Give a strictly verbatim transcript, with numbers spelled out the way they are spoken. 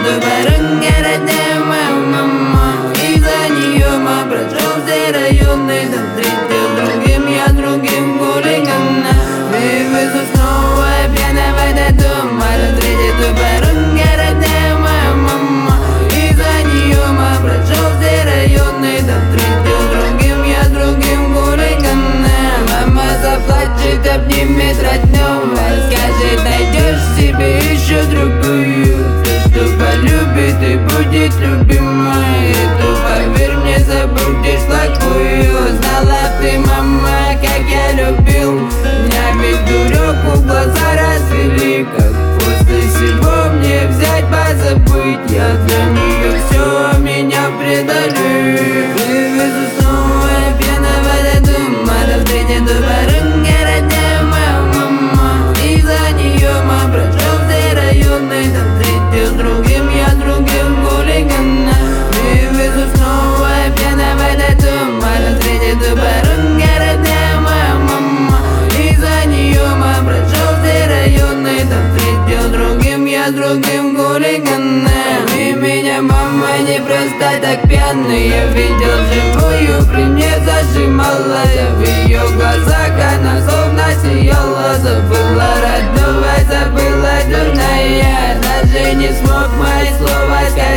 дубарынга родная мама. Из-за нее мы прошел все районы, там встретил другим, я другим хулигана. Вывезу снова пьяно в этот дом, а там встретил дубарынга родная мама. Из-за нее мы прошел все районы, там встретил другим, я другим хулигана. Мама заплачет, обнимет родного, скажет, найдешь себе еще другую, ту, что полюбит и будет любимой. Эту, поверь мне, забудешь плохую. Знала б ты, мама, как я любил, меня ведь дурек в глаза развели. Как после всего мне взять, позабыть? Я для нее все, меня предали. Вывезу снова пьяно в этот дом, а там встретит дубарынга родная мама. Из-за нее мы прошел все районы, там встретил другим, я другим хулигана. Вывезу снова пьяно в этот дом, а там встретит дубарынга родная мама. Из-за нее мы прошел все районы, там встретил другим, я другим хулигана. И меня мама не просто так пьяный, я видел живую, при мне зажимала. Я в ее глазах, она словно сияла. Забыла родного, забыла дурная, даже не смог мои слова сказать.